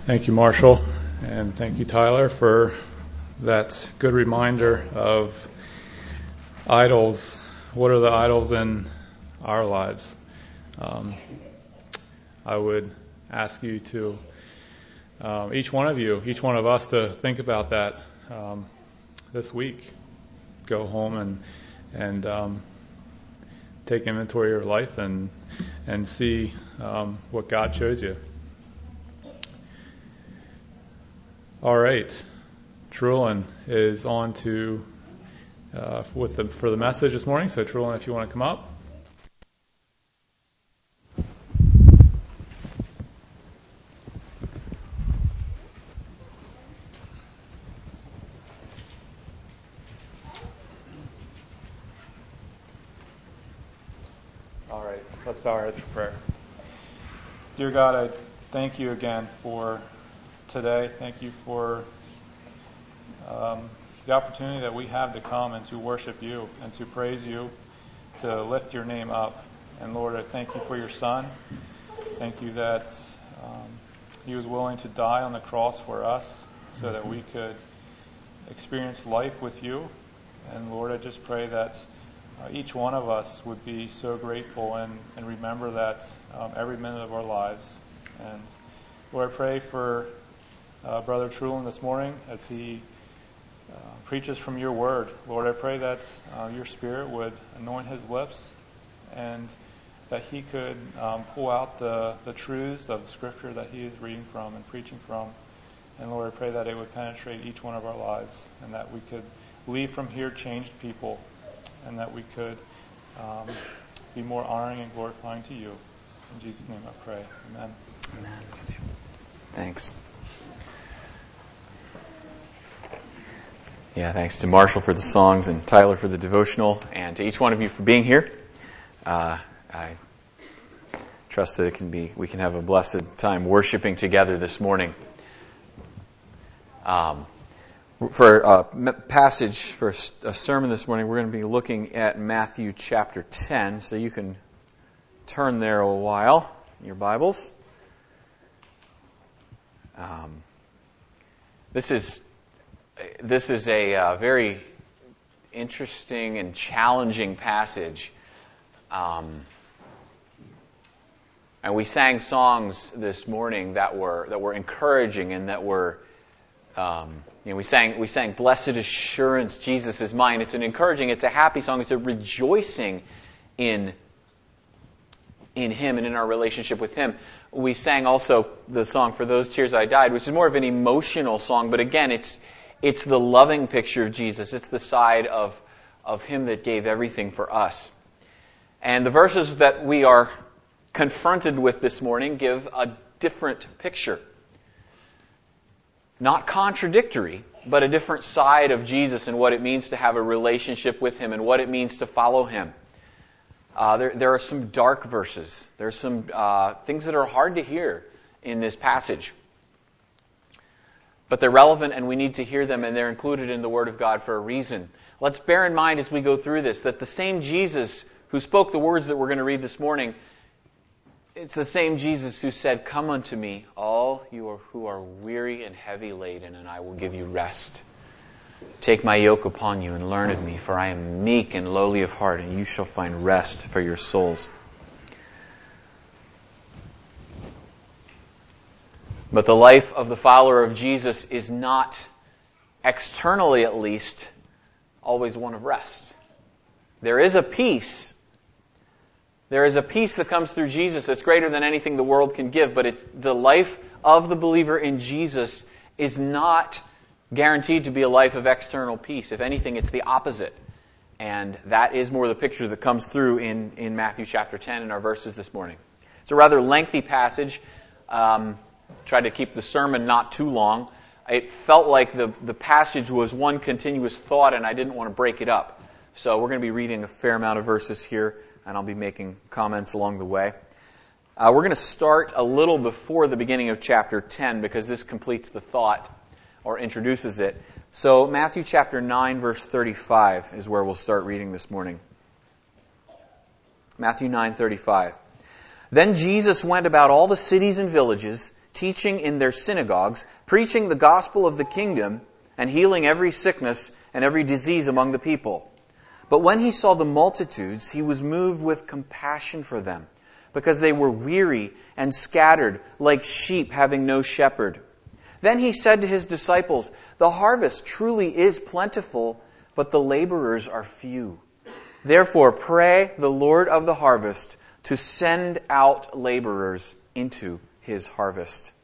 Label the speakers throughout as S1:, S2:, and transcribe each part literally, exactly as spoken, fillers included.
S1: Thank you, Marshall, and thank you, Tyler, for that good reminder of idols. What are the idols in our lives? Um, I would ask you to, um, each one of you, each one of us, to think about that um, this week. Go home and and um, take inventory of your life and and see um, what God shows you. All right, Trulin is on to uh, with the for the message this morning. So Trulin, if you want to come up. All right, let's bow our heads for prayer. Dear God, I thank you again for today. Thank you for um, the opportunity that we have to come and to worship you and to praise you, to lift your name up. And Lord, I thank you for your Son. Thank you that um, he was willing to die on the cross for us so that we could experience life with you. And Lord, I just pray that uh, each one of us would be so grateful and, and remember that um, every minute of our lives. And Lord, I pray for Uh, Brother Trulin this morning as he uh, preaches from your word. Lord, I pray that uh, your Spirit would anoint his lips and that he could um, pull out the, the truths of Scripture that he is reading from and preaching from. And Lord, I pray that it would penetrate each one of our lives and that we could leave from here changed people and that we could um, be more honoring and glorifying to you. In Jesus' name I pray. Amen.
S2: Amen. Thanks. Yeah, thanks to Marshall for the songs and Tyler for the devotional, and to each one of you for being here. Uh, I trust that it can be we can have a blessed time worshiping together this morning. Um, for a passage for a sermon this morning, we're going to be looking at Matthew chapter ten. So you can turn there a while in your Bibles. Um, this is. This is a uh, very interesting and challenging passage. Um, and we sang songs this morning that were that were encouraging and that were, um, you know, we sang we sang "Blessed Assurance, Jesus is Mine." It's an encouraging, it's a happy song. It's a rejoicing in in Him and in our relationship with Him. We sang also the song "For Those Tears I Died," which is more of an emotional song, but again, it's It's the loving picture of Jesus. It's the side of, of Him that gave everything for us. And the verses that we are confronted with this morning give a different picture. Not contradictory, but a different side of Jesus and what it means to have a relationship with Him and what it means to follow Him. Uh, there, there are some dark verses. There are some uh, things that are hard to hear in this passage. But they're relevant and we need to hear them, and they're included in the Word of God for a reason. Let's bear in mind as we go through this that the same Jesus who spoke the words that we're going to read this morning, it's the same Jesus who said, "Come unto me, all you are, who are weary and heavy laden, and I will give you rest. Take my yoke upon you and learn of me, for I am meek and lowly of heart, and you shall find rest for your souls." But the life of the follower of Jesus is not, externally at least, always one of rest. There is a peace. There is a peace that comes through Jesus that's greater than anything the world can give, but it, the life of the believer in Jesus is not guaranteed to be a life of external peace. If anything, it's the opposite. And that is more the picture that comes through in, in Matthew chapter ten in our verses this morning. It's a rather lengthy passage. Um, Tried to keep the sermon not too long. It felt like the, the passage was one continuous thought, and I didn't want to break it up. So we're going to be reading a fair amount of verses here, and I'll be making comments along the way. Uh, we're going to start a little before the beginning of chapter ten, because this completes the thought, or introduces it. So Matthew chapter nine, verse thirty-five is where we'll start reading this morning. Matthew nine thirty-five. Then Jesus went about all the cities and villages, teaching in their synagogues, preaching the gospel of the kingdom, and healing every sickness and every disease among the people. But when he saw the multitudes, he was moved with compassion for them, because they were weary and scattered, like sheep having no shepherd. Then he said to his disciples, "The harvest truly is plentiful, but the laborers are few. Therefore pray the Lord of the harvest to send out laborers into his harvest."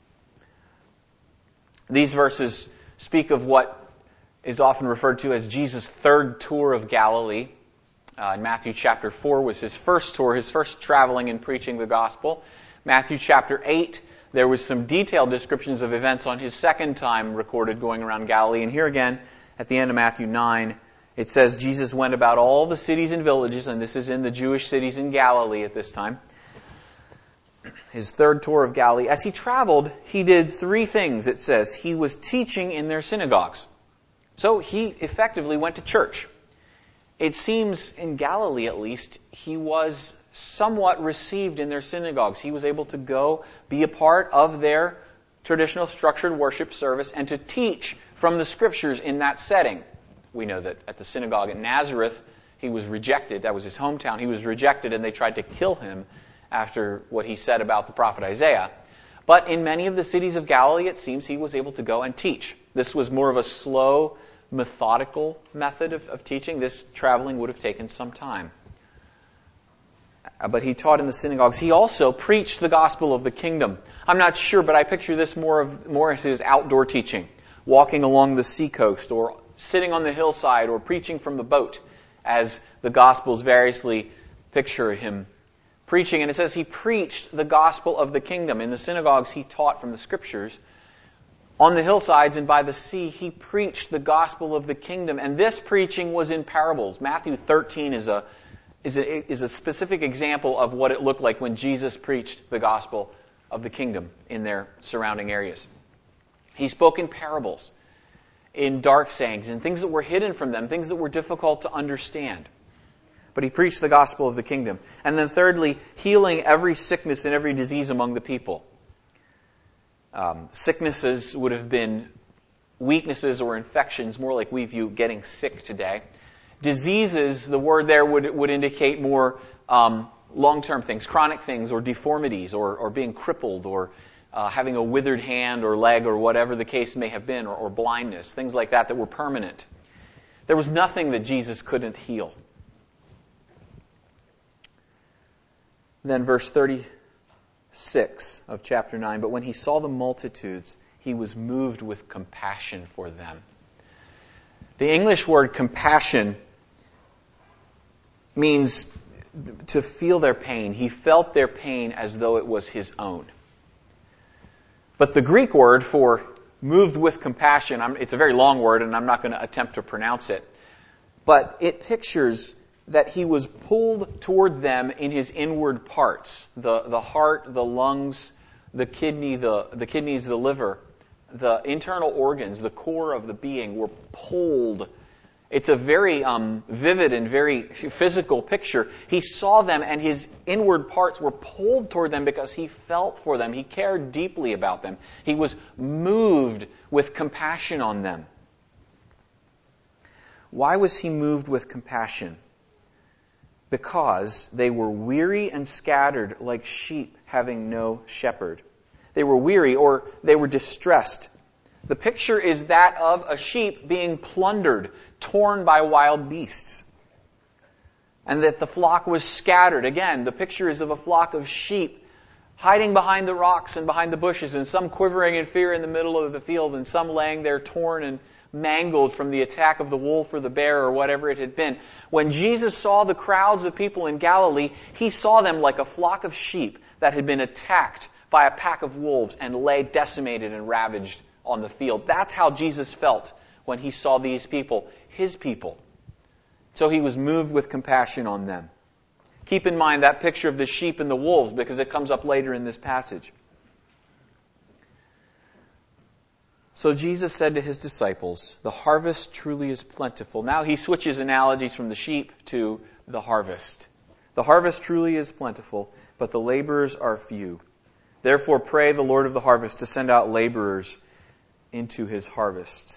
S2: These verses speak of what is often referred to as Jesus' third tour of Galilee. Uh, in Matthew chapter four was his first tour, his first traveling and preaching the gospel. Matthew chapter eight, there was some detailed descriptions of events on his second time recorded going around Galilee. And here again, at the end of Matthew nine, it says Jesus went about all the cities and villages, and this is in the Jewish cities in Galilee at this time. His third tour of Galilee. As he traveled, he did three things, it says. He was teaching in their synagogues. So he effectively went to church. It seems, in Galilee at least, he was somewhat received in their synagogues. He was able to go be a part of their traditional structured worship service and to teach from the Scriptures in that setting. We know that at the synagogue in Nazareth, he was rejected. That was his hometown. He was rejected, and they tried to kill him after what he said about the prophet Isaiah. But in many of the cities of Galilee, it seems he was able to go and teach. This was more of a slow, methodical method of, of teaching. This traveling would have taken some time. But he taught in the synagogues. He also preached the gospel of the kingdom. I'm not sure, but I picture this more of more as his outdoor teaching, walking along the seacoast or sitting on the hillside or preaching from the boat, as the Gospels variously picture him preaching. And it says he preached the gospel of the kingdom. In the synagogues, he taught from the Scriptures. On the hillsides and by the sea, he preached the gospel of the kingdom. And this preaching was in parables. Matthew thirteen is a, is a, is a specific example of what it looked like when Jesus preached the gospel of the kingdom in their surrounding areas. He spoke in parables, in dark sayings, and things that were hidden from them, things that were difficult to understand. But he preached the gospel of the kingdom. And then thirdly, healing every sickness and every disease among the people. Um, sicknesses would have been weaknesses or infections, more like we view getting sick today. Diseases, the word there would would indicate more um, long-term things, chronic things, or deformities, or, or being crippled, or uh, having a withered hand or leg, or whatever the case may have been, or, or blindness, things like that that were permanent. There was nothing that Jesus couldn't heal. Then verse thirty-six of chapter nine, but when he saw the multitudes, he was moved with compassion for them. The English word compassion means to feel their pain. He felt their pain as though it was his own. But the Greek word for moved with compassion, it's a very long word and I'm not going to attempt to pronounce it, but it pictures that he was pulled toward them in his inward parts, the, the heart, the lungs, the kidney, the, the kidneys, the liver, the internal organs, the core of the being were pulled. It's a very um, vivid and very physical picture. He saw them and his inward parts were pulled toward them because he felt for them. He cared deeply about them. He was moved with compassion on them. Why was he moved with compassion? Because they were weary and scattered like sheep having no shepherd. They were weary or they were distressed. The picture is that of a sheep being plundered, torn by wild beasts. And that the flock was scattered. Again, the picture is of a flock of sheep hiding behind the rocks and behind the bushes, and some quivering in fear in the middle of the field, and some laying there torn and mangled from the attack of the wolf or the bear or whatever it had been. When Jesus saw the crowds of people in Galilee, he saw them like a flock of sheep that had been attacked by a pack of wolves and lay decimated and ravaged on the field. That's how Jesus felt when he saw these people, his people. So he was moved with compassion on them. Keep in mind that picture of the sheep and the wolves because it comes up later in this passage. So Jesus said to his disciples, "The harvest truly is plentiful." Now he switches analogies from the sheep to the harvest. "The harvest truly is plentiful, but the laborers are few. Therefore pray the Lord of the harvest to send out laborers into his harvest.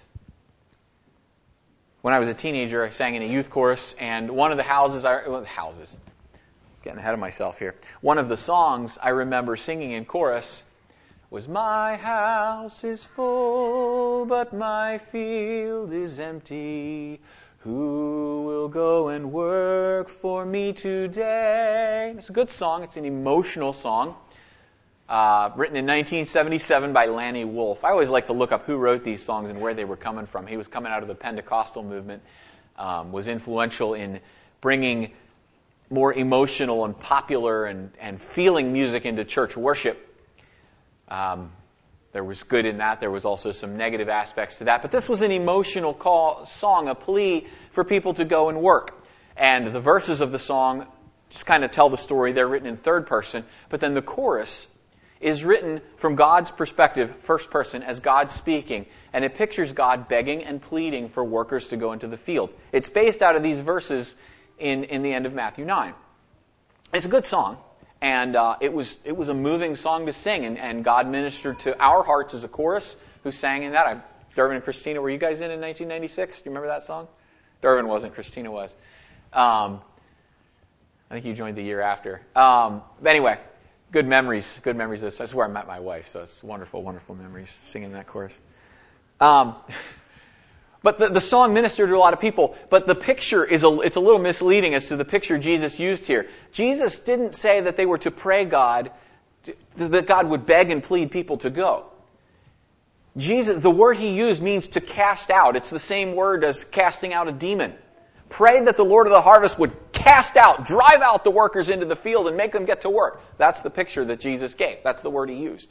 S2: When I was a teenager, I sang in a youth chorus, and one of the houses, I, well, houses, getting ahead of myself here. One of the songs I remember singing in chorus was, "My house is full, but my field is empty. Who will go and work for me today?" It's a good song. It's an emotional song. Uh, written in nineteen seventy-seven by Lanny Wolfe. I always like to look up who wrote these songs and where they were coming from. He was coming out of the Pentecostal movement, um, was influential in bringing more emotional and popular and, and feeling music into church worship. Um, there was good in that. There was also some negative aspects to that. But this was an emotional call, song, a plea for people to go and work. And the verses of the song just kind of tell the story. They're written in third person. But then the chorus is written from God's perspective, first person, as God speaking. And it pictures God begging and pleading for workers to go into the field. It's based out of these verses in, in the end of Matthew nine. It's a good song. And uh, it was it was a moving song to sing. And, and God ministered to our hearts as a chorus who sang in that. I, Dervin and Christina, were you guys in in nineteen ninety-six? Do you remember that song? Dervin wasn't. Christina was. Um, I think you joined the year after. Um, but anyway. Good memories, good memories. That's where I met my wife, so it's wonderful, wonderful memories singing that chorus. Um, but the, the song ministered to a lot of people, but the picture is a, it's a little misleading as to the picture Jesus used here. Jesus didn't say that they were to pray God, to, that God would beg and plead people to go. Jesus, the word he used means to cast out. It's the same word as casting out a demon. Pray that the Lord of the harvest would cast out, drive out the workers into the field and make them get to work. That's the picture that Jesus gave. That's the word he used.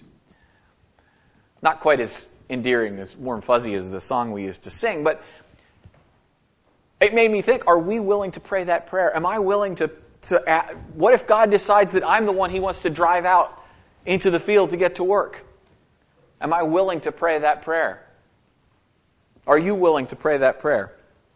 S2: Not quite as endearing, as warm fuzzy as the song we used to sing, but it made me think, are we willing to pray that prayer? Am I willing to, to add, what if God decides that I'm the one he wants to drive out into the field to get to work? Am I willing to pray that prayer? Are you willing to pray that prayer?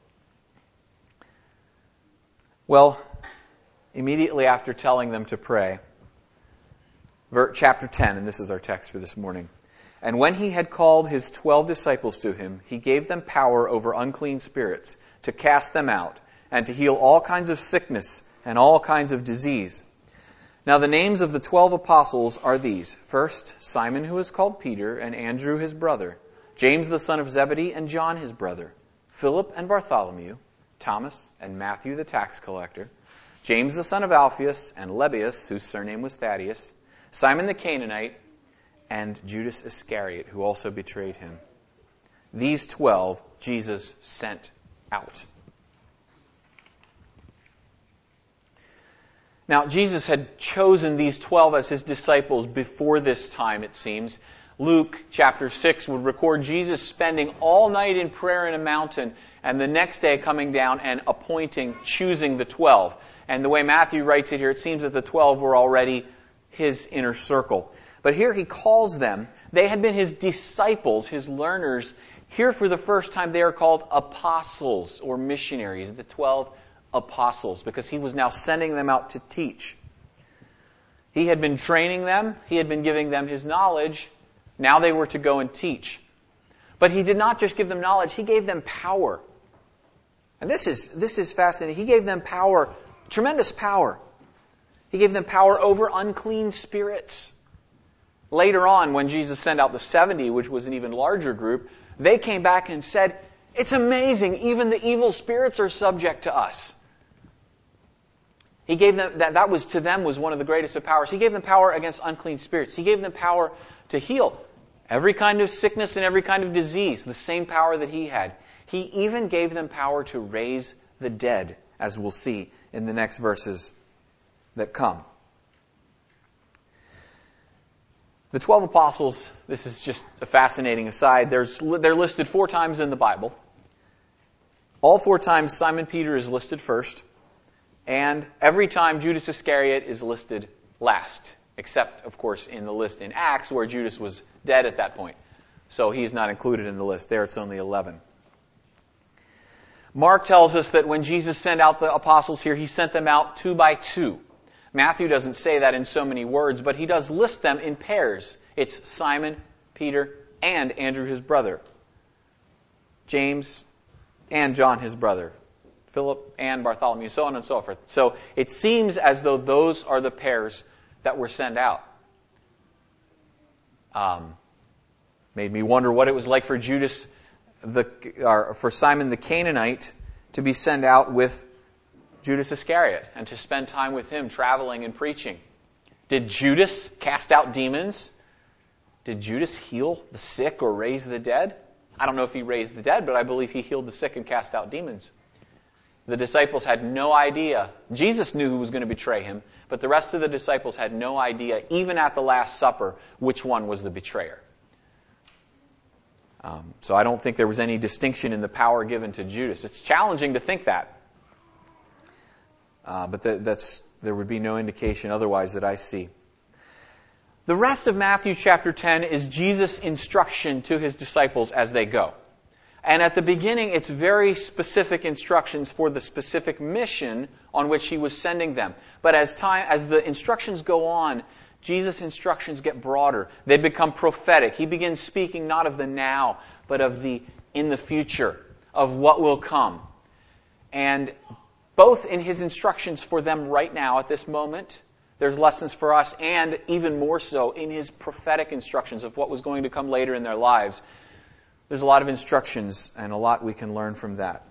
S2: Well, immediately after telling them to pray, chapter ten, and this is our text for this morning. And when he had called his twelve disciples to him, he gave them power over unclean spirits to cast them out and to heal all kinds of sickness and all kinds of disease. Now the names of the twelve apostles are these. First, Simon, who is called Peter, and Andrew his brother, James the son of Zebedee, and John his brother, Philip and Bartholomew, Thomas and Matthew the tax collector, James the son of Alphaeus, and Lebbaeus, whose surname was Thaddeus, Simon the Canaanite, and Judas Iscariot, who also betrayed him. These twelve Jesus sent out. Now, Jesus had chosen these twelve as his disciples before this time, it seems. Luke chapter six would record Jesus spending all night in prayer in a mountain and the next day coming down and appointing, choosing the twelve. And the way Matthew writes it here, it seems that the twelve were already his inner circle. But here he calls them. They had been his disciples, his learners. Here for the first time they are called apostles or missionaries, the twelve apostles, because he was now sending them out to teach. He had been training them. He had been giving them his knowledge. Now they were to go and teach. But he did not just give them knowledge, he gave them power. And this is this is fascinating. He gave them power, tremendous power. He gave them power over unclean spirits. Later on, when Jesus sent out the seventy, which was an even larger group, they came back and said, "It's amazing, even the evil spirits are subject to us." He gave them, that, that was to them was one of the greatest of powers. He gave them power against unclean spirits. He gave them power to heal every kind of sickness and every kind of disease, the same power that he had. He even gave them power to raise the dead, as we'll see in the next verses that come. The twelve apostles, this is just a fascinating aside, There's, they're listed four times in the Bible. All four times Simon Peter is listed first, and every time Judas Iscariot is listed last, except, of course, in the list in Acts where Judas was dead at that point. So he's not included in the list. There it's only eleven. Mark tells us that when Jesus sent out the apostles here, he sent them out two by two. Matthew doesn't say that in so many words, but he does list them in pairs. It's Simon, Peter, and Andrew his brother. James and John his brother. Philip and Bartholomew, so on and so forth. So it seems as though those are the pairs that were sent out. Um, made me wonder what it was like for Judas, the or for Simon the Canaanite, to be sent out with Judas Iscariot and to spend time with him, traveling and preaching. Did Judas cast out demons? Did Judas heal the sick or raise the dead? I don't know if he raised the dead, but I believe he healed the sick and cast out demons. The disciples had no idea. Jesus knew who was going to betray him, but the rest of the disciples had no idea, even at the Last Supper, which one was the betrayer. Um, so I don't think there was any distinction in the power given to Judas. It's challenging to think that. Uh, but th- that's there would be no indication otherwise that I see. The rest of Matthew chapter ten is Jesus' instruction to his disciples as they go. And at the beginning, it's very specific instructions for the specific mission on which he was sending them. But as time, as the instructions go on, Jesus' instructions get broader. They become prophetic. He begins speaking not of the now, but of the in the future, of what will come. And both in his instructions for them right now at this moment, there's lessons for us, and even more so in his prophetic instructions of what was going to come later in their lives. There's a lot of instructions and a lot we can learn from that.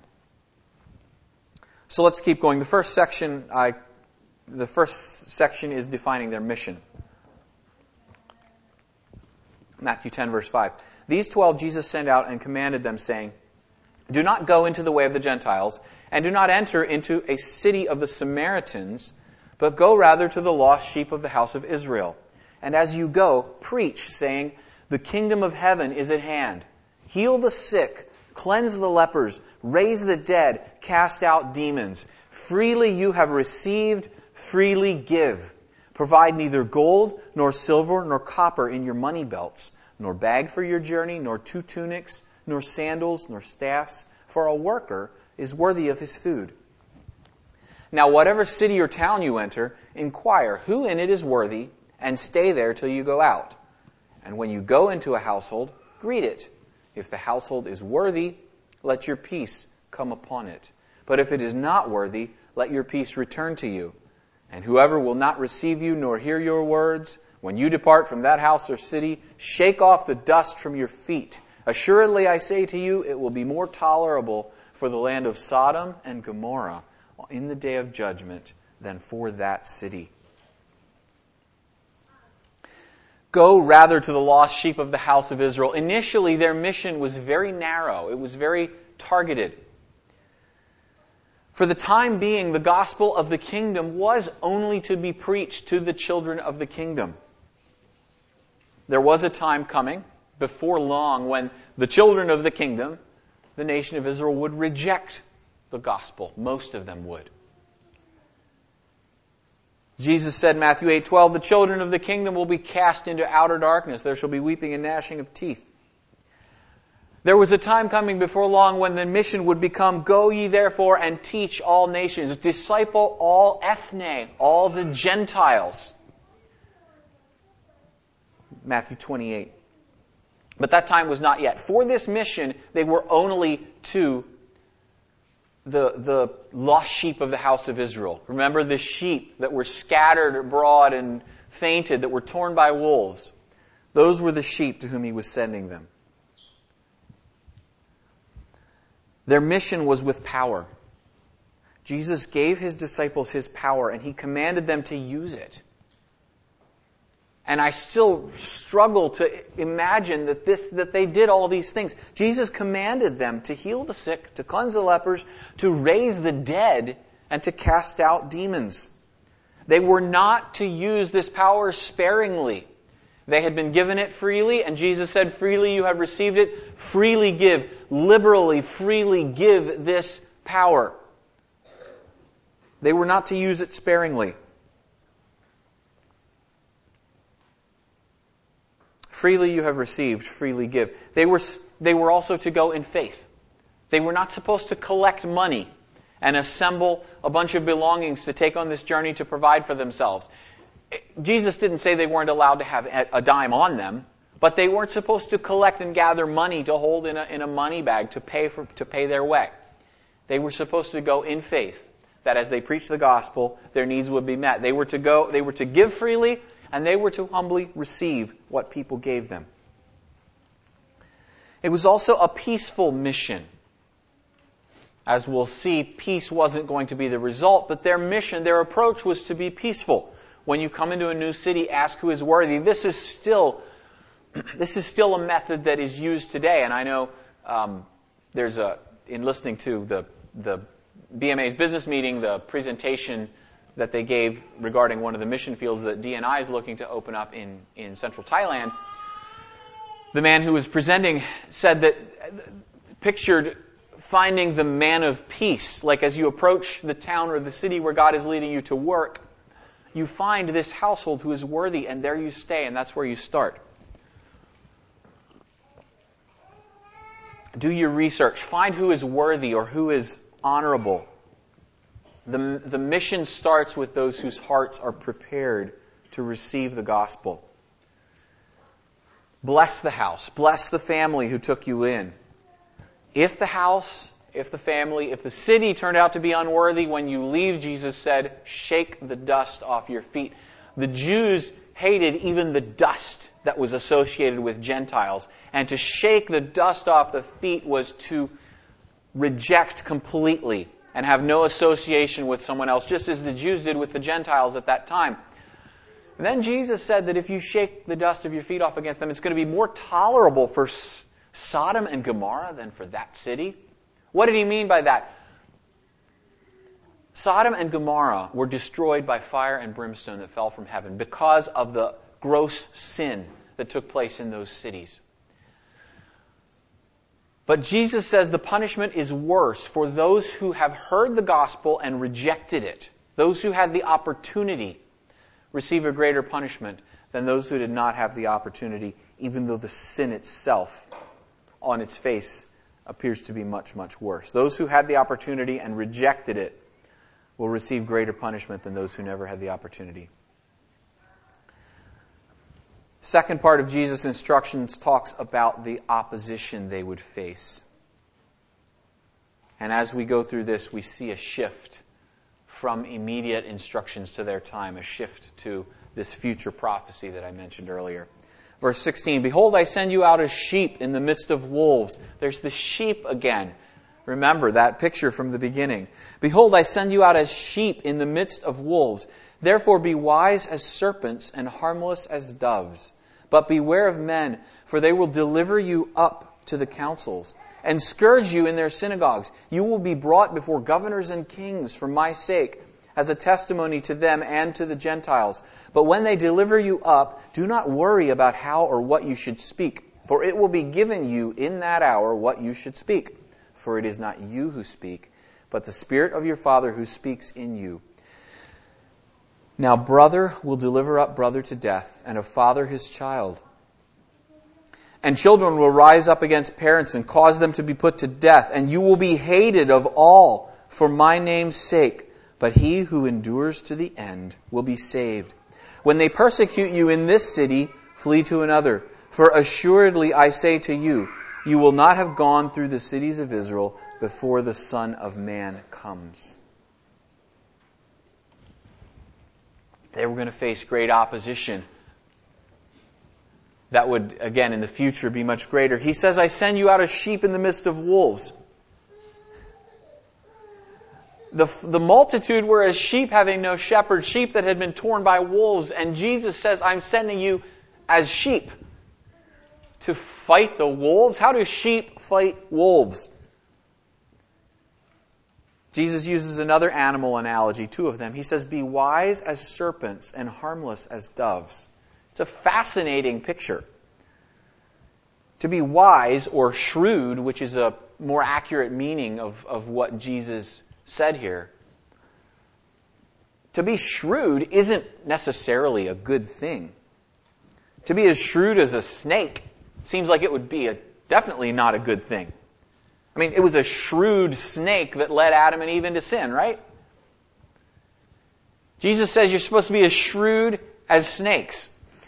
S2: So let's keep going. The first section, I, the first section is defining their mission. Matthew ten, verse five. These twelve Jesus sent out and commanded them, saying, "Do not go into the way of the Gentiles, and do not enter into a city of the Samaritans, but go rather to the lost sheep of the house of Israel. And as you go, preach, saying, the kingdom of heaven is at hand. Heal the sick, cleanse the lepers, raise the dead, cast out demons. Freely you have received, freely give. Provide neither gold, nor silver, nor copper in your money belts, nor bag for your journey, nor two tunics, nor sandals, nor staffs, for a worker is worthy of his food. Now whatever city or town you enter, inquire who in it is worthy, and stay there till you go out. And when you go into a household, greet it. If the household is worthy, let your peace come upon it. But if it is not worthy, let your peace return to you. And whoever will not receive you nor hear your words, when you depart from that house or city, shake off the dust from your feet. Assuredly I say to you, it will be more tolerable for the land of Sodom and Gomorrah in the day of judgment than for that city. Go rather to the lost sheep of the house of Israel. Initially, their mission was very narrow. It was very targeted. For the time being, the gospel of the kingdom was only to be preached to the children of the kingdom. There was a time coming, before long, when the children of the kingdom, the nation of Israel, would reject the gospel. Most of them would. Jesus said in Matthew eight twelve, the children of the kingdom will be cast into outer darkness. There shall be weeping and gnashing of teeth. There was a time coming before long when the mission would become, go ye therefore and teach all nations, disciple all ethne, all the Gentiles. Matthew twenty-eight. But that time was not yet. For this mission, they were only to the, the lost sheep of the house of Israel. Remember the sheep that were scattered abroad and fainted, that were torn by wolves. Those were the sheep to whom he was sending them. Their mission was with power. Jesus gave his disciples his power, and he commanded them to use it. And I still struggle to imagine that this that they did all these things. Jesus commanded them to heal the sick, to cleanse the lepers, to raise the dead, and to cast out demons. They were not to use this power sparingly. They had been given it freely, and Jesus said, freely you have received it, freely give, liberally, freely give this power. They were not to use it sparingly. Freely you have received, freely give. They were, they were also to go in faith. They were not supposed to collect money and assemble a bunch of belongings to take on this journey to provide for themselves. Jesus didn't say they weren't allowed to have a dime on them, but they weren't supposed to collect and gather money to hold in a, in a money bag to pay for, to pay their way. They were supposed to go in faith that as they preached the gospel, their needs would be met. They were to go, they were to give freely, and they were to humbly receive what people gave them. It was also a peaceful mission. As we'll see, peace wasn't going to be the result, but their mission, their approach was to be peaceful. When you come into a new city, ask who is worthy. This is still, this is still a method that is used today. And I know um, there's a, in listening to the the B M A's business meeting, the presentation that they gave regarding one of the mission fields that D N I is looking to open up in, in central Thailand, the man who was presenting said that, pictured finding the man of peace. Like as you approach the town or the city where God is leading you to work, you find this household who is worthy, and there you stay, and that's where you start. Do your research. Find who is worthy or who is honorable. The, the mission starts with those whose hearts are prepared to receive the gospel. Bless the house. Bless the family who took you in. If the house, if the family, if the city turned out to be unworthy, when you leave, Jesus said, shake the dust off your feet. The Jews hated even the dust that was associated with Gentiles. And to shake the dust off the feet was to reject completely and have no association with someone else, just as the Jews did with the Gentiles at that time. And then Jesus said that if you shake the dust of your feet off against them, it's going to be more tolerable for Sodom and Gomorrah than for that city. What did he mean by that? Sodom and Gomorrah were destroyed by fire and brimstone that fell from heaven because of the gross sin that took place in those cities. But Jesus says the punishment is worse for those who have heard the gospel and rejected it. Those who had the opportunity receive a greater punishment than those who did not have the opportunity, even though the sin itself on its face appears to be much, much worse. Those who had the opportunity and rejected it will receive greater punishment than those who never had the opportunity. Second part of Jesus' instructions talks about the opposition they would face. And as we go through this, we see a shift from immediate instructions to their time, a shift to this future prophecy that I mentioned earlier. Verse sixteen, behold, I send you out as sheep in the midst of wolves. There's the sheep again. Remember that picture from the beginning. Behold, I send you out as sheep in the midst of wolves. Therefore be wise as serpents and harmless as doves. But beware of men, for they will deliver you up to the councils and scourge you in their synagogues. You will be brought before governors and kings for my sake, as a testimony to them and to the Gentiles. But when they deliver you up, do not worry about how or what you should speak, for it will be given you in that hour what you should speak. For it is not you who speak, but the Spirit of your Father who speaks in you. Now brother will deliver up brother to death, and a father his child. And children will rise up against parents and cause them to be put to death, and you will be hated of all for my name's sake. But he who endures to the end will be saved. When they persecute you in this city, flee to another. For assuredly I say to you, you will not have gone through the cities of Israel before the Son of Man comes. They were going to face great opposition that would, again, in the future be much greater. He says, I send you out as sheep in the midst of wolves. The, the multitude were as sheep having no shepherd, sheep that had been torn by wolves. And Jesus says, I'm sending you as sheep to fight the wolves. How do sheep fight wolves? Jesus uses another animal analogy, two of them. He says, be wise as serpents and harmless as doves. It's a fascinating picture. To be wise or shrewd, which is a more accurate meaning of, of what Jesus said here. To be shrewd isn't necessarily a good thing. To be as shrewd as a snake seems like it would be a, definitely not a good thing. I mean, it was a shrewd snake that led Adam and Eve into sin, right? Jesus says you're supposed to be as shrewd as snakes.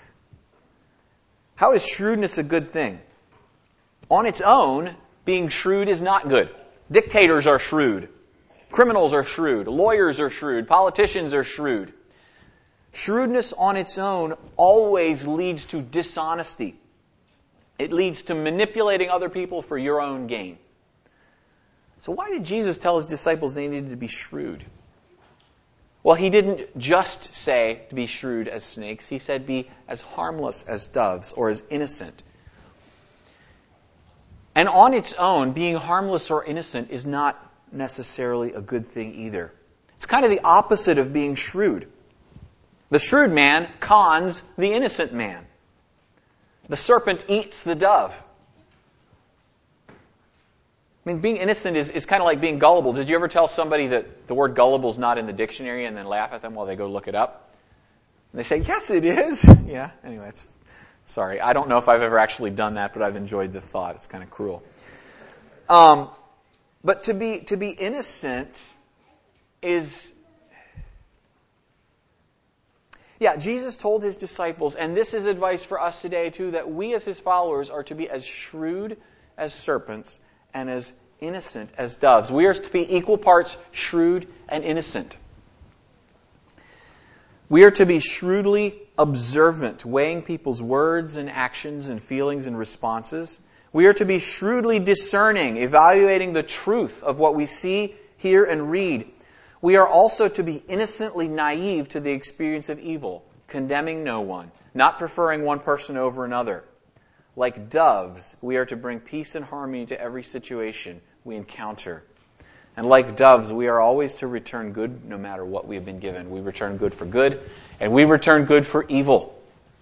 S2: How is shrewdness a good thing? On its own, being shrewd is not good. Dictators are shrewd. Criminals are shrewd. Lawyers are shrewd. Politicians are shrewd. Shrewdness on its own always leads to dishonesty. It leads to manipulating other people for your own gain. So why did Jesus tell his disciples they needed to be shrewd? Well, he didn't just say to be shrewd as snakes. He said be as harmless as doves or as innocent. And on its own, being harmless or innocent is not necessarily a good thing either. It's kind of the opposite of being shrewd. The shrewd man cons the innocent man. The serpent eats the dove. I mean, being innocent is, is kind of like being gullible. Did you ever tell somebody that the word gullible is not in the dictionary and then laugh at them while they go look it up? And they say, yes, it is. Yeah, anyway, it's, sorry. I don't know if I've ever actually done that, but I've enjoyed the thought. It's kind of cruel. Um, but to be to be innocent is... Yeah, Jesus told his disciples, and this is advice for us today too, that we as his followers are to be as shrewd as serpents and as innocent as doves. We are to be equal parts shrewd and innocent. We are to be shrewdly observant, weighing people's words and actions and feelings and responses. We are to be shrewdly discerning, evaluating the truth of what we see, hear, and read. We are also to be innocently naive to the experience of evil, condemning no one, not preferring one person over another. Like doves, we are to bring peace and harmony to every situation we encounter. And like doves, we are always to return good no matter what we have been given. We return good for good, and we return good for evil.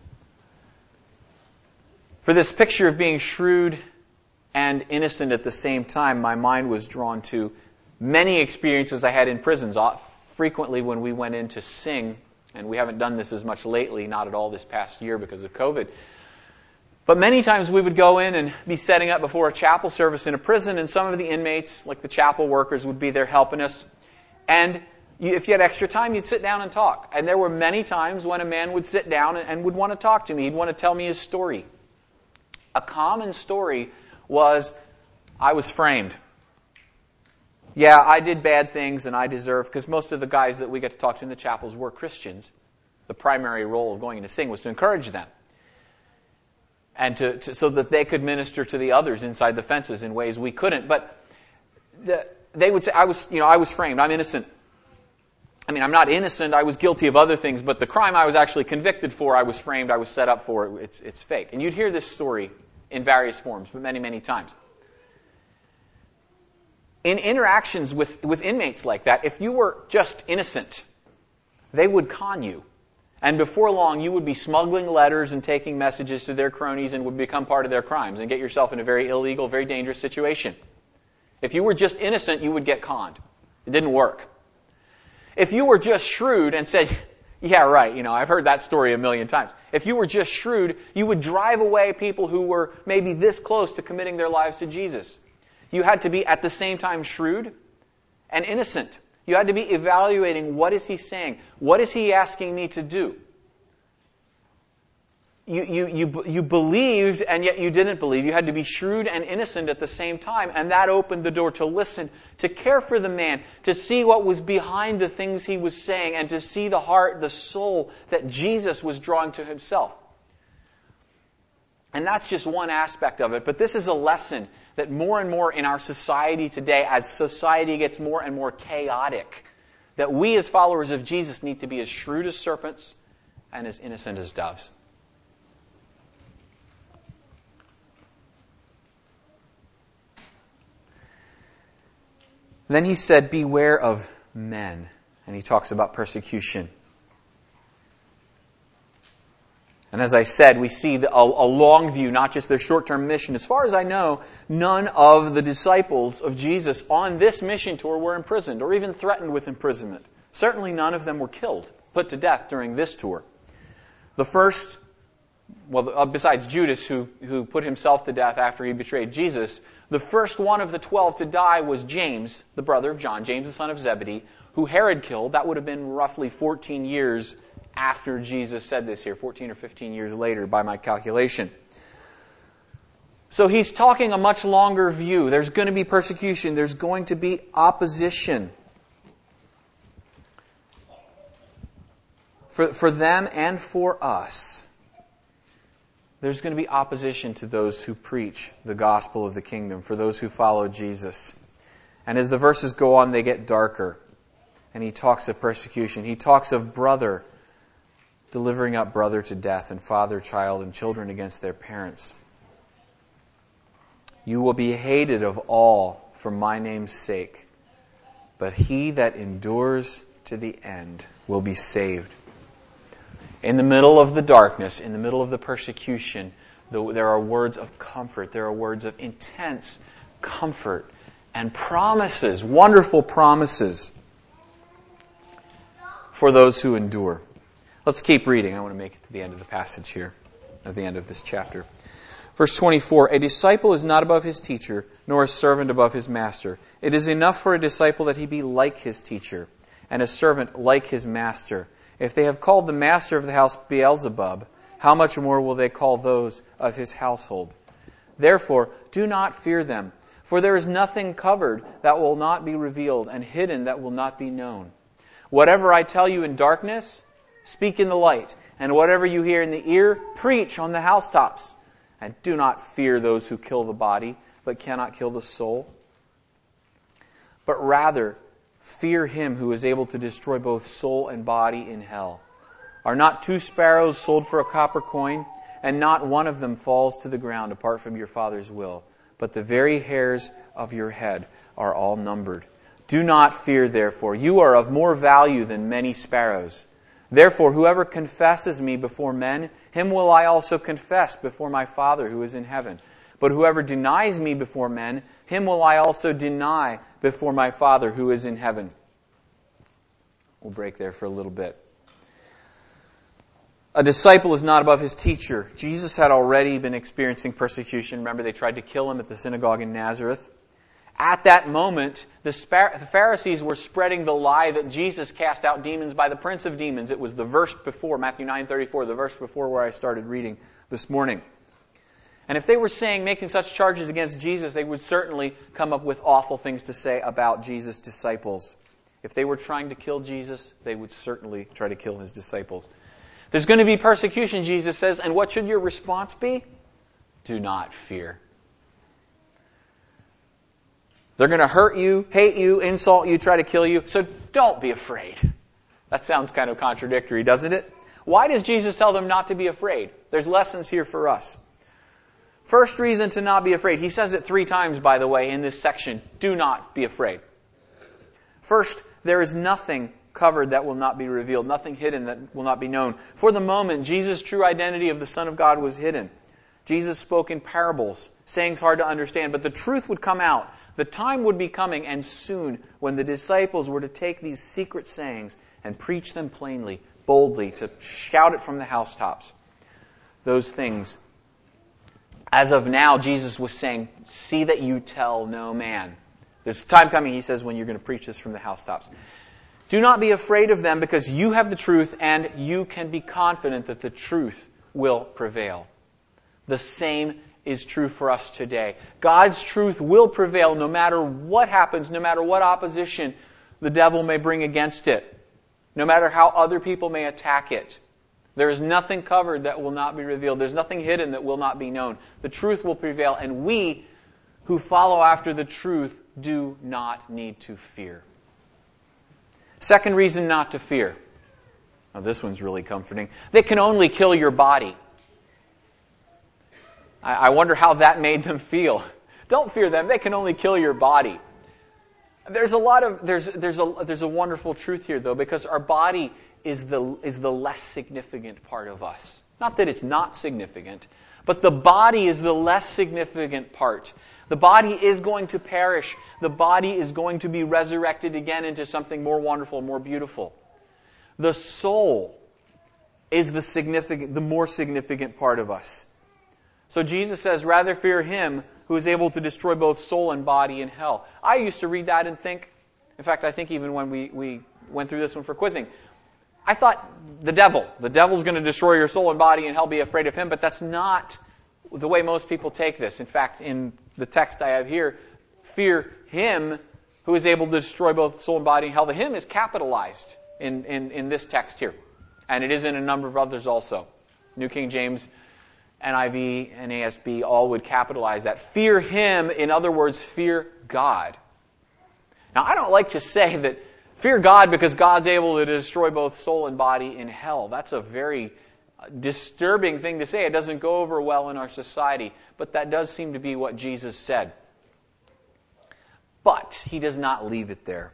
S2: For this picture of being shrewd and innocent at the same time, my mind was drawn to many experiences I had in prisons. Frequently when we went in to sing, and we haven't done this as much lately, not at all this past year because of COVID, but many times we would go in and be setting up before a chapel service in a prison, and some of the inmates, like the chapel workers, would be there helping us. And you, if you had extra time, you'd sit down and talk. And there were many times when a man would sit down and, and would want to talk to me. He'd want to tell me his story. A common story was, I was framed. Yeah, I did bad things and I deserve, because most of the guys that we get to talk to in the chapels were Christians. The primary role of going in to sing was to encourage them. And to, to so that they could minister to the others inside the fences in ways we couldn't. But the, they would say, I was, you know, I was framed. I'm innocent. I mean, I'm not innocent. I was guilty of other things, but the crime I was actually convicted for, I was framed, I was set up for, it's, it's fake. And you'd hear this story in various forms, but many, many times. In interactions with, with inmates like that, if you were just innocent, they would con you. And before long, you would be smuggling letters and taking messages to their cronies and would become part of their crimes and get yourself in a very illegal, very dangerous situation. If you were just innocent, you would get conned. It didn't work. If you were just shrewd and said, yeah, right, you know, I've heard that story a million times. If you were just shrewd, you would drive away people who were maybe this close to committing their lives to Jesus. You had to be at the same time shrewd and innocent. You had to be evaluating, what is he saying? What is he asking me to do? You, you, you, you believed and yet you didn't believe. You had to be shrewd and innocent at the same time. And that opened the door to listen, to care for the man, to see what was behind the things he was saying, and to see the heart, the soul that Jesus was drawing to himself. And that's just one aspect of it. But this is a lesson that more and more in our society today, as society gets more and more chaotic, that we as followers of Jesus need to be as shrewd as serpents and as innocent as doves. Then he said, beware of men. And he talks about persecution. And as I said, we see the, a, a long view, not just their short-term mission. As far as I know, none of the disciples of Jesus on this mission tour were imprisoned or even threatened with imprisonment. Certainly none of them were killed, put to death during this tour. The first well, uh, besides Judas, who, who put himself to death after he betrayed Jesus, the first one of the twelve to die was James, the brother of John, James the son of Zebedee, who Herod killed. That would have been roughly fourteen years after Jesus said this here, fourteen or fifteen years later by my calculation. So he's talking a much longer view. There's going to be persecution. There's going to be opposition. For, for them and for us, there's going to be opposition to those who preach the gospel of the kingdom, for those who follow Jesus. And as the verses go on, they get darker. And he talks of persecution. He talks of brother delivering up brother to death, and father, child, and children against their parents. You will be hated of all for my name's sake, but he that endures to the end will be saved. In the middle of the darkness, in the middle of the persecution, there are words of comfort. There are words of intense comfort and promises, wonderful promises for those who endure. Let's keep reading. I want to make it to the end of the passage here, at the end of this chapter. Verse twenty-four, a disciple is not above his teacher, nor a servant above his master. It is enough for a disciple that he be like his teacher, and a servant like his master. If they have called the master of the house Beelzebub, how much more will they call those of his household? Therefore, do not fear them, for there is nothing covered that will not be revealed, and hidden that will not be known. Whatever I tell you in darkness, speak in the light, and whatever you hear in the ear, preach on the housetops. And do not fear those who kill the body, but cannot kill the soul. But rather, fear him who is able to destroy both soul and body in hell. Are not two sparrows sold for a copper coin, and not one of them falls to the ground apart from your Father's will? But the very hairs of your head are all numbered. Do not fear, therefore. You are of more value than many sparrows. Therefore, whoever confesses me before men, him will I also confess before my Father who is in heaven. But whoever denies me before men, him will I also deny before my Father who is in heaven. We'll break there for a little bit. A disciple is not above his teacher. Jesus had already been experiencing persecution. Remember, they tried to kill him at the synagogue in Nazareth. At that moment, the Pharisees were spreading the lie that Jesus cast out demons by the prince of demons. It was the verse before, Matthew nine thirty-four, the verse before where I started reading this morning. And if they were saying, making such charges against Jesus, they would certainly come up with awful things to say about Jesus' disciples. If they were trying to kill Jesus, they would certainly try to kill his disciples. There's going to be persecution, Jesus says, and what should your response be? Do not fear. They're going to hurt you, hate you, insult you, try to kill you, so don't be afraid. That sounds kind of contradictory, doesn't it? Why does Jesus tell them not to be afraid? There's lessons here for us. First reason to not be afraid. He says it three times, by the way, in this section. Do not be afraid. First, there is nothing covered that will not be revealed, nothing hidden that will not be known. For the moment, Jesus' true identity of the Son of God was hidden. Jesus spoke in parables, sayings hard to understand, but the truth would come out. The time would be coming, and soon, when the disciples were to take these secret sayings and preach them plainly, boldly, to shout it from the housetops. Those things, as of now, Jesus was saying, see that you tell no man. There's a time coming, he says, when you're going to preach this from the housetops. Do not be afraid of them, because you have the truth, and you can be confident that the truth will prevail. The same is true for us today. God's truth will prevail no matter what happens, no matter what opposition the devil may bring against it, no matter how other people may attack it. There is nothing covered that will not be revealed. There's nothing hidden that will not be known. The truth will prevail, and we who follow after the truth do not need to fear. Second reason not to fear. Now, this one's really comforting. They can only kill your body. I wonder how that made them feel. Don't fear them. They can only kill your body. There's a lot of there's there's a there's a wonderful truth here, though, because our body is the is the less significant part of us. Not that it's not significant, but the body is the less significant part. The body is going to perish. The body is going to be resurrected again into something more wonderful, more beautiful. The soul is the significant, the more significant part of us. So Jesus says, rather fear Him who is able to destroy both soul and body in hell. I used to read that and think, in fact, I think even when we, we went through this one for quizzing, I thought the devil, the devil's going to destroy your soul and body in hell, be afraid of him, but that's not the way most people take this. In fact, in the text I have here, fear Him who is able to destroy both soul and body in hell. The Him is capitalized in, in, in this text here. And it is in a number of others also. New King James, N I V, and A S B all would capitalize that. Fear Him, in other words, fear God. Now, I don't like to say that fear God because God's able to destroy both soul and body in hell. That's a very disturbing thing to say. It doesn't go over well in our society. But that does seem to be what Jesus said. But He does not leave it there.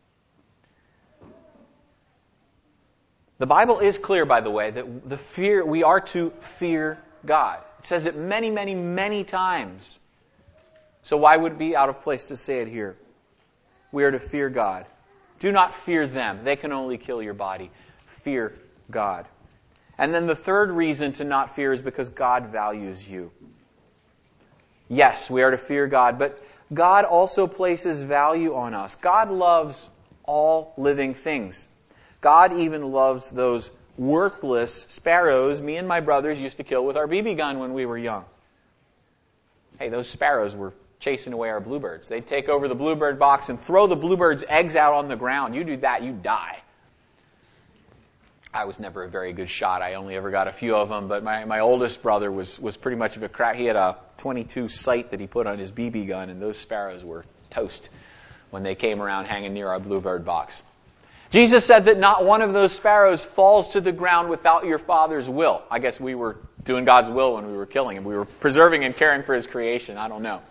S2: The Bible is clear, by the way, that the fear we are to fear God. It says it many, many, many times. So why would it be out of place to say it here? We are to fear God. Do not fear them. They can only kill your body. Fear God. And then the third reason to not fear is because God values you. Yes, we are to fear God, but God also places value on us. God loves all living things. God even loves those worthless sparrows me and my brothers used to kill with our B B gun when we were young. Hey, those sparrows were chasing away our bluebirds. They'd take over the bluebird box and throw the bluebird's eggs out on the ground. You do that, you die. I was never a very good shot. I only ever got a few of them, but my, my oldest brother was, was pretty much of a crack. He had a twenty-two sight that he put on his B B gun, and those sparrows were toast when they came around hanging near our bluebird box. Jesus said that not one of those sparrows falls to the ground without your Father's will. I guess we were doing God's will when we were killing him. We were preserving and caring for His creation. I don't know.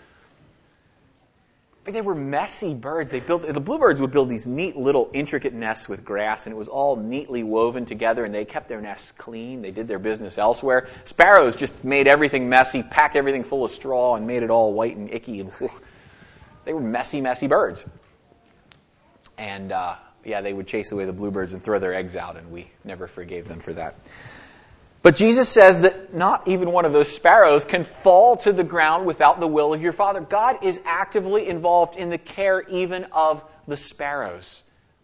S2: But they were messy birds. They built, the bluebirds would build these neat little intricate nests with grass, and it was all neatly woven together, and they kept their nests clean. They did their business elsewhere. Sparrows just made everything messy, packed everything full of straw, and made it all white and icky. And they were messy, messy birds. And, uh, yeah, they would chase away the bluebirds and throw their eggs out, and we never forgave them for that. But Jesus says that not even one of those sparrows can fall to the ground without the will of your Father. God is actively involved in the care even of the sparrows.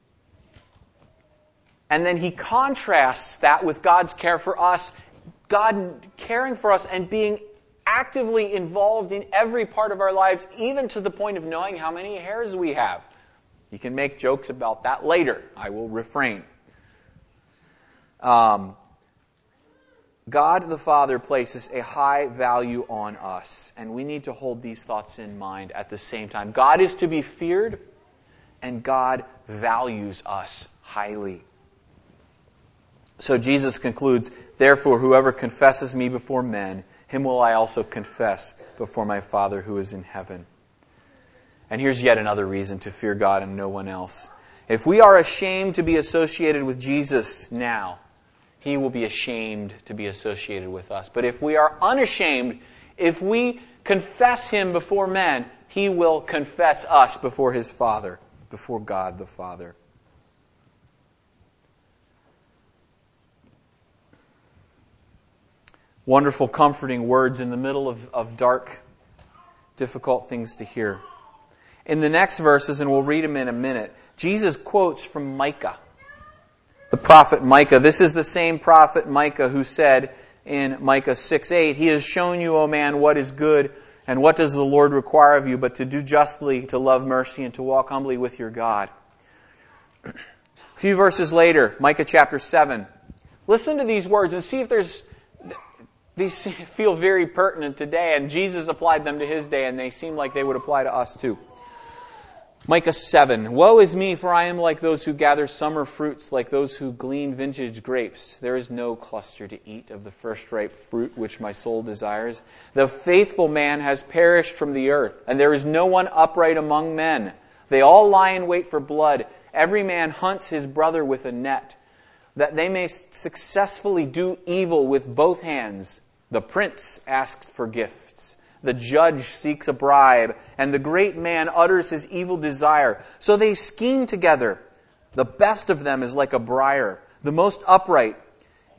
S2: And then He contrasts that with God's care for us, God caring for us and being actively involved in every part of our lives, even to the point of knowing how many hairs we have. You can make jokes about that later. I will refrain. Um, God the Father places a high value on us, and we need to hold these thoughts in mind at the same time. God is to be feared, and God values us highly. So Jesus concludes, therefore, whoever confesses me before men, him will I also confess before my Father who is in heaven. And here's yet another reason to fear God and no one else. If we are ashamed to be associated with Jesus now, He will be ashamed to be associated with us. But if we are unashamed, if we confess Him before men, He will confess us before His Father, before God the Father. Wonderful, comforting words in the middle of, of dark, difficult things to hear. In the next verses, and we'll read them in a minute, Jesus quotes from Micah. The prophet Micah. This is the same prophet Micah who said in Micah six eight, He has shown you, O man, what is good, and what does the Lord require of you, but to do justly, to love mercy, and to walk humbly with your God. A few verses later, Micah chapter seven. Listen to these words and see if there's these feel very pertinent today, and Jesus applied them to His day, and they seem like they would apply to us too. Micah seven. Woe is me, for I am like those who gather summer fruits, like those who glean vintage grapes. There is no cluster to eat of the first ripe fruit which my soul desires. The faithful man has perished from the earth, and there is no one upright among men. They all lie in wait for blood. Every man hunts his brother with a net, that they may successfully do evil with both hands. The prince asks for gifts. The judge seeks a bribe, and the great man utters his evil desire. So they scheme together. The best of them is like a briar, the most upright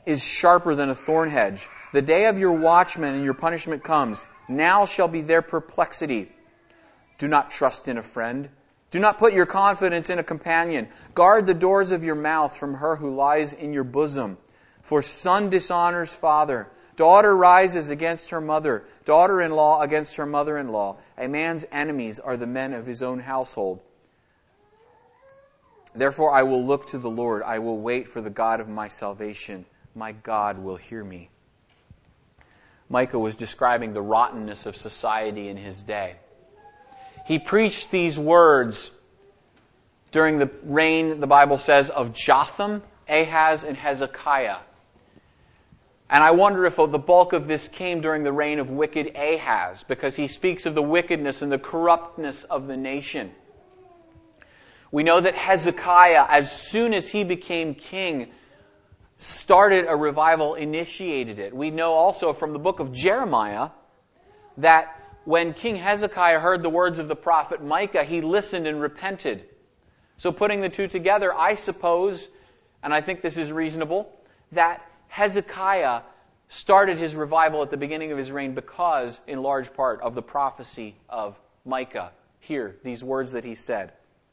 S2: is sharper than a thorn hedge. The day of your watchmen and your punishment comes. Now shall be their perplexity. Do not trust in a friend. Do not put your confidence in a companion. Guard the doors of your mouth from her who lies in your bosom. For son dishonors father. Daughter rises against her mother. Daughter-in-law against her mother-in-law. A man's enemies are the men of his own household. Therefore I will look to the Lord. I will wait for the God of my salvation. My God will hear me. Micah was describing the rottenness of society in his day. He preached these words during the reign, the Bible says, of Jotham, Ahaz, and Hezekiah. And I wonder if the bulk of this came during the reign of wicked Ahaz, because he speaks of the wickedness and the corruptness of the nation. We know that Hezekiah, as soon as he became king, started a revival, initiated it. We know also from the book of Jeremiah that when King Hezekiah heard the words of the prophet Micah, he listened and repented. So putting the two together, I suppose, and I think this is reasonable, that Hezekiah started his revival at the beginning of his reign because, in large part, of the prophecy of Micah. Here, these words that he said.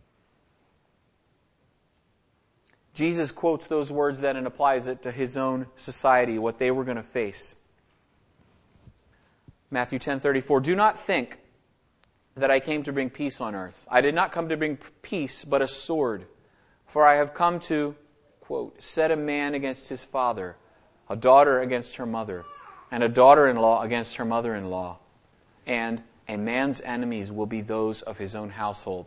S2: Jesus quotes those words then and applies it to his own society, what they were going to face. Matthew ten thirty-four, do not think that I came to bring peace on earth. I did not come to bring peace, but a sword. For I have come to, quote, set a man against his father, a daughter against her mother, and a daughter-in-law against her mother-in-law. And a man's enemies will be those of his own household.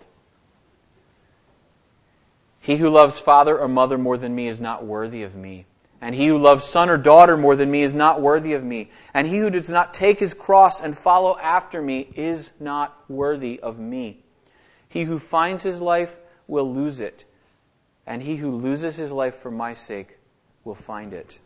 S2: He who loves father or mother more than me is not worthy of me. And he who loves son or daughter more than me is not worthy of me. And he who does not take his cross and follow after me is not worthy of me. He who finds his life will lose it. And he who loses his life for my sake will find it.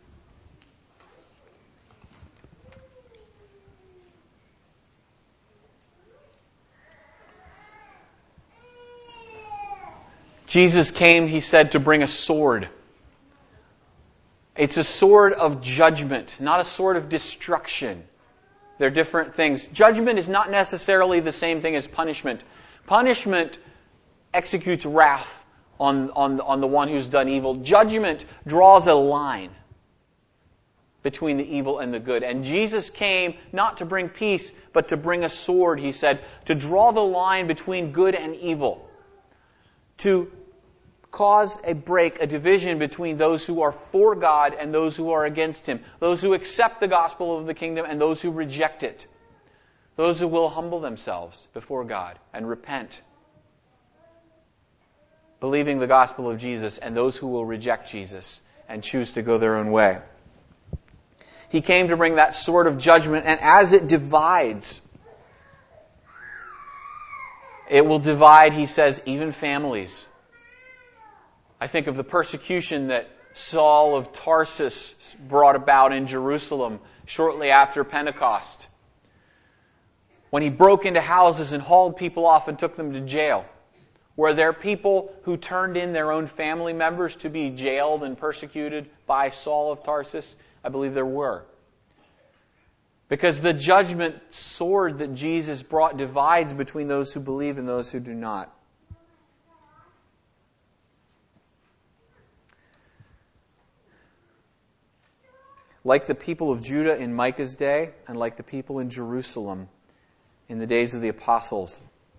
S2: Jesus came, he said, to bring a sword. It's a sword of judgment, not a sword of destruction. They're different things. Judgment is not necessarily the same thing as punishment. Punishment executes wrath on, on, on the one who's done evil. Judgment draws a line between the evil and the good. And Jesus came not to bring peace, but to bring a sword, he said, to draw the line between good and evil. To cause a break, a division between those who are for God and those who are against Him. Those who accept the gospel of the kingdom and those who reject it. Those who will humble themselves before God and repent, believing the gospel of Jesus, and those who will reject Jesus and choose to go their own way. He came to bring that sword of judgment, and as it divides, it will divide, he says, even families. I think of the persecution that Saul of Tarsus brought about in Jerusalem shortly after Pentecost, when he broke into houses and hauled people off and took them to jail. Were there people who turned in their own family members to be jailed and persecuted by Saul of Tarsus? I believe there were. Because the judgment sword that Jesus brought divides between those who believe and those who do not. Like the people of Judah in Micah's day, and like the people in Jerusalem in the days of the apostles,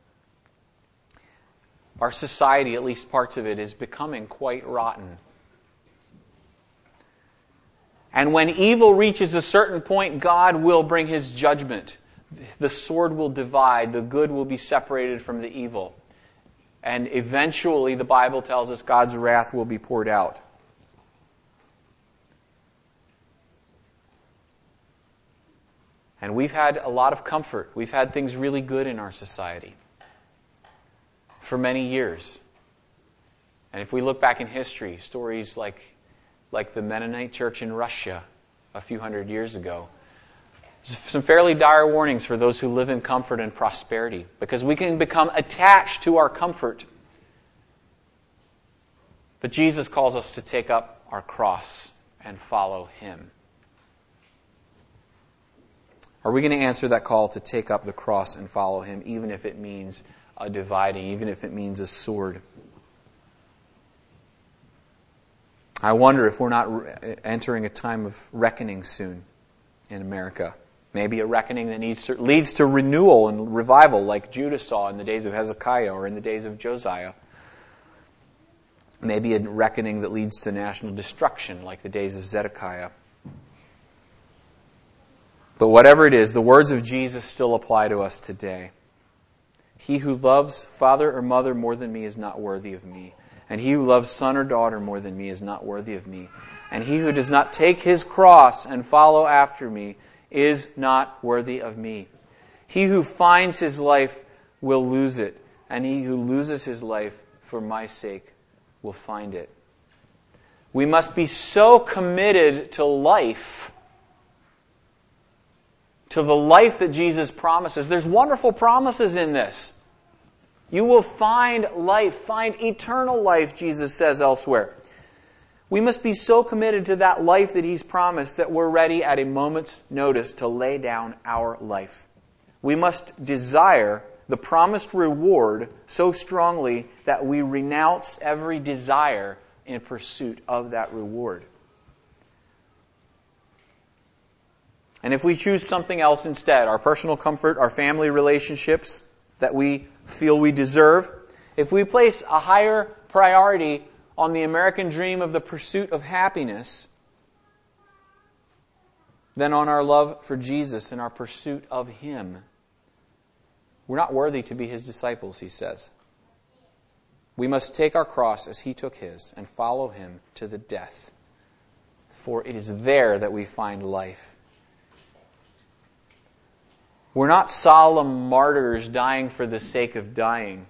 S2: our society, at least parts of it, is becoming quite rotten. And when evil reaches a certain point, God will bring His judgment. The sword will divide. The good will be separated from the evil. And eventually, the Bible tells us, God's wrath will be poured out. And we've had a lot of comfort. We've had things really good in our society for many years. And if we look back in history, stories like like the Mennonite Church in Russia a few hundred years ago, some fairly dire warnings for those who live in comfort and prosperity, because we can become attached to our comfort. But Jesus calls us to take up our cross and follow Him? Are we going to answer that call to take up the cross and follow Him, even if it means a dividing, even if it means a sword? I wonder if we're not entering a time of reckoning soon in America. Maybe a reckoning that needs to, leads to renewal and revival like Judah saw in the days of Hezekiah or in the days of Josiah. Maybe a reckoning that leads to national destruction like the days of Zedekiah. But whatever it is, the words of Jesus still apply to us today. He who loves father or mother more than me is not worthy of me. And he who loves son or daughter more than me is not worthy of me. And he who does not take his cross and follow after me is not worthy of me. He who finds his life will lose it. And he who loses his life for my sake will find it. We must be so committed to life, to the life that Jesus promises. There's wonderful promises in this. You will find life, find eternal life, Jesus says elsewhere. We must be so committed to that life that He's promised that we're ready at a moment's notice to lay down our life. We must desire the promised reward so strongly that we renounce every desire in pursuit of that reward. And if we choose something else instead, our personal comfort, our family relationships that we feel we deserve, if we place a higher priority on the American dream of the pursuit of happiness than on our love for Jesus and our pursuit of Him, we're not worthy to be His disciples, He says. We must take our cross as He took His and follow Him to the death, for it is there that we find life. We're not solemn martyrs dying for the sake of dying.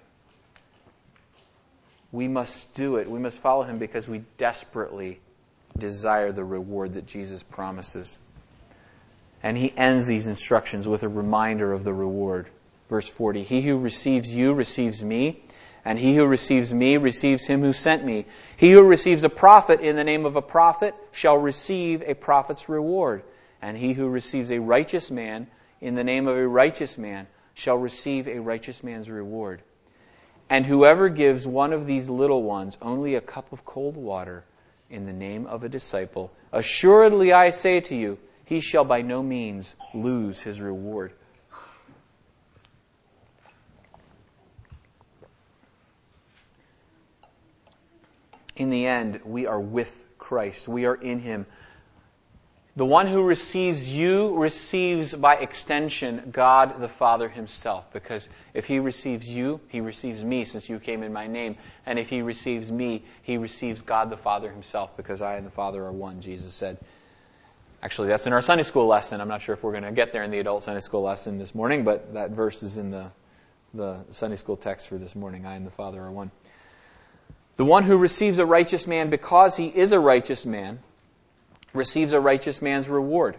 S2: We must do it. We must follow Him because we desperately desire the reward that Jesus promises. And He ends these instructions with a reminder of the reward. Verse forty, He who receives you receives me, and he who receives me receives Him who sent me. He who receives a prophet in the name of a prophet shall receive a prophet's reward. And he who receives a righteous man in the name of a righteous man shall receive a righteous man's reward. And whoever gives one of these little ones only a cup of cold water in the name of a disciple, assuredly I say to you, he shall by no means lose his reward. In the end, we are with Christ. We are in Him. The one who receives you receives, by extension, God the Father Himself. Because if He receives you, He receives me, since you came in my name. And if He receives me, He receives God the Father Himself, because I and the Father are one, Jesus said. Actually, that's in our Sunday school lesson. I'm not sure if we're going to get there in the adult Sunday school lesson this morning, but that verse is in the, the Sunday school text for this morning. I and the Father are one. The one who receives a righteous man because he is a righteous man receives a righteous man's reward.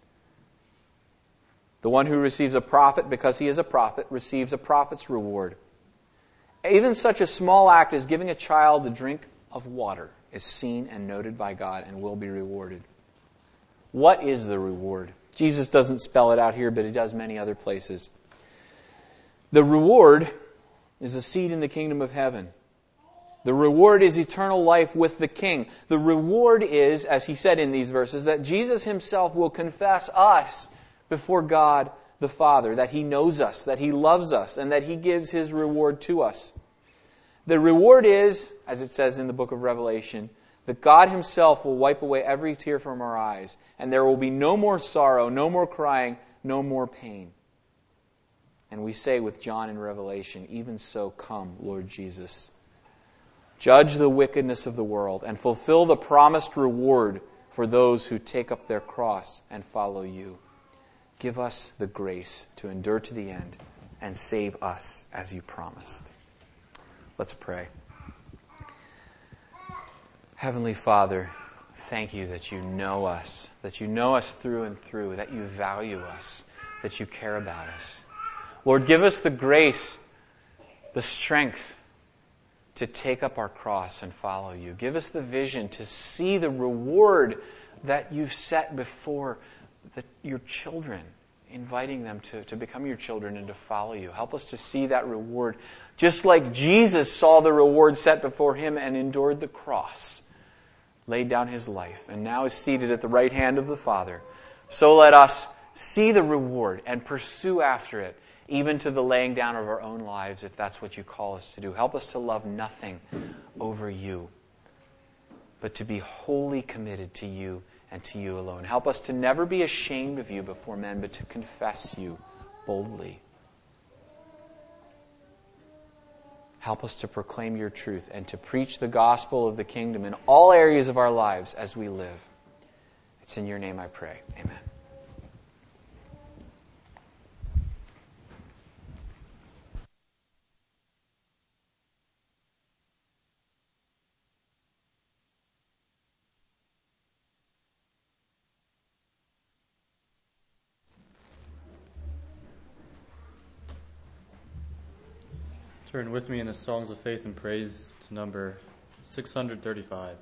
S2: The one who receives a prophet because he is a prophet receives a prophet's reward. Even such a small act as giving a child a drink of water is seen and noted by God and will be rewarded. What is the reward? Jesus doesn't spell it out here, but He does many other places. The reward is a seat in the kingdom of heaven. The reward is eternal life with the King. The reward is, as He said in these verses, that Jesus Himself will confess us before God the Father, that He knows us, that He loves us, and that He gives His reward to us. The reward is, as it says in the book of Revelation, that God Himself will wipe away every tear from our eyes, and there will be no more sorrow, no more crying, no more pain. And we say with John in Revelation, even so come, Lord Jesus. Judge the wickedness of the world and fulfill the promised reward for those who take up their cross and follow You. Give us the grace to endure to the end and save us as You promised. Let's pray. Heavenly Father, thank You that You know us, that You know us through and through, that You value us, that You care about us. Lord, give us the grace, the strength, to take up our cross and follow You. Give us the vision to see the reward that you've set before the, your children, inviting them to, to become your children and to follow you. Help us to see that reward, just like Jesus saw the reward set before him and endured the cross, laid down his life, and now is seated at the right hand of the Father. So let us see the reward and pursue after it, even to the laying down of our own lives, if that's what you call us to do. Help us to love nothing over you, but to be wholly committed to you and to you alone. Help us to never be ashamed of you before men, but to confess you boldly. Help us to proclaim your truth and to preach the gospel of the kingdom in all areas of our lives as we live. It's in your name I pray. Amen.
S3: Turn with me in the Songs of Faith and Praise to number six hundred thirty-five.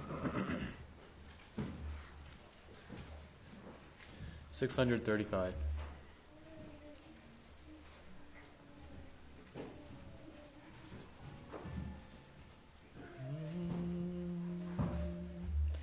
S3: six hundred thirty-five.